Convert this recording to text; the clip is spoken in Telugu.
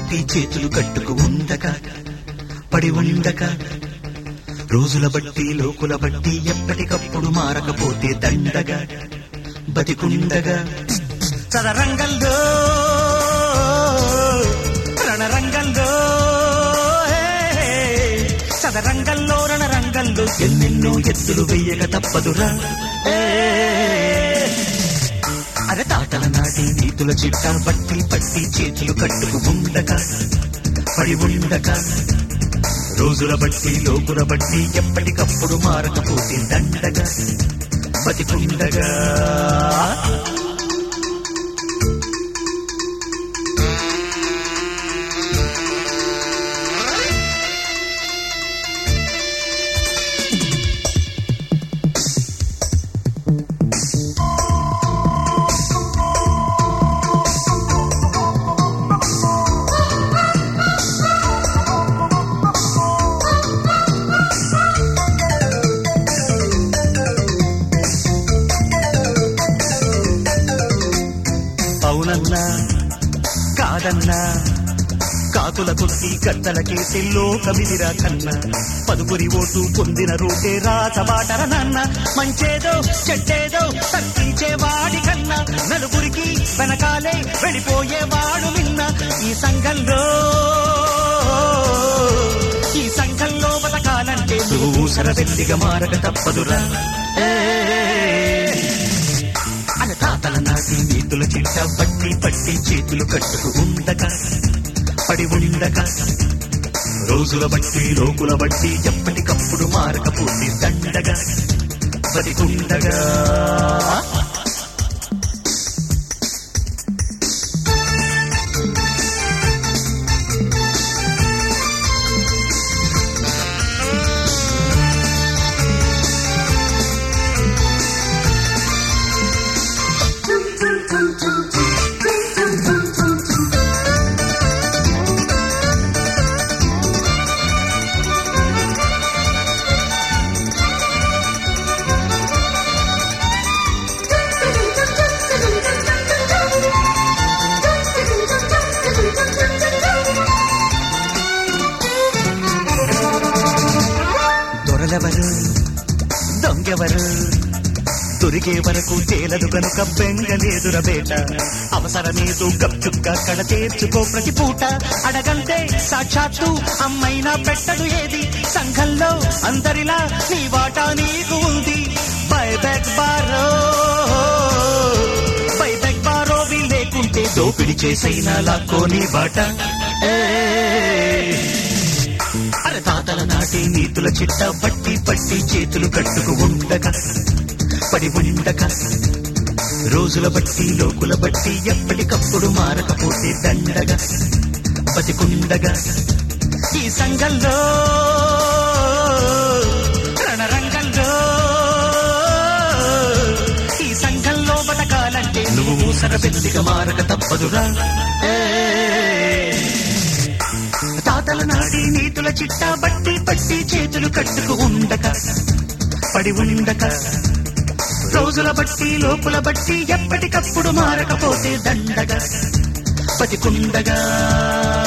బట్టి చేతులు కట్టుకు ఉండక పడి ఉండక రోజుల బట్టి లోకుల బట్టి ఎప్పటికప్పుడు మారకపోతే దండగా బతికుండగా చదరంగంలో రణరంగంలో చదరంగంలో రణరంగంలో ఎన్నెన్నో ఎత్తులు వెయ్యక తప్పదురా అరే తాతల నాటి నీతుల చిట్టా బట్టి పట్టి చేతులు కట్టుకు ఉండక పడి ఉండక రోజుల బట్టి లోకుల బట్టి ఎప్పటికప్పుడు మారకపోతే దండగా బతికుండగా అవునన్నా కాదన్నా కాకుల కొద్ది గద్దలకేసే లోకమిదిరా కన్నా పదుపురి ఓటు పొందిన రూటే రాతబాటర నాన్న మంచేదో చెడ్డేదో తగ్గించేవాడి కన్నా నలుగురికి వెనకాలే వెళ్ళిపోయేవాడు నిన్న ఈ సంఘంలో బతకాలంటే నువ్వు సరవెల్లిగా మారక తప్పదురా తాతల నాటి నీతుల చిట్ట పట్టి పట్టి చేతులు కట్టుకు ఉండక పడి ఉండక రోజుల బట్టి లోకుల బట్టి ఎప్పటికప్పుడు మారకపోతే దండగా బతికుండగా దొరలెవరు దొంగెవరు దొరికే వరకు తేలదు కనుక బెంగలేదుర బేట అవసరమేదో గప్చుక్క కడ తీర్చుకో ప్రతి పూట అడగంటే సాక్షాత్తు అమ్మైనా పెట్టదు ఏది సంఘంలో అందరిలా నీ వాటా నీకు ఉంది బైబ్యాక్ బారో లేకుంటే దోపిడి చేసైనా లాక్కోని బాట అరే తాతల నాటి నీతుల చిట్ట బట్టి పట్టి చేతులు కట్టుకు ఉండక పడి ఉండక రోజుల బట్టి లోకుల బట్టి ఎప్పటికప్పుడు మారకపోతే దండగా బతికుండగా ఈ సంఘంలో రణరంగంలో ఈ సంఘంలో బతకాలంటే నువ్వు సరబెల్లిగా మారక తప్పదురా తాతల నాటి నీతుల చిట్టా బట్టి పట్టి చేతులు కట్టుకు ఉండక పడి ఉండక రోజుల బట్టి లోకుల బట్టి ఎప్పటికప్పుడు మారకపోతే దండగా బతికుండగా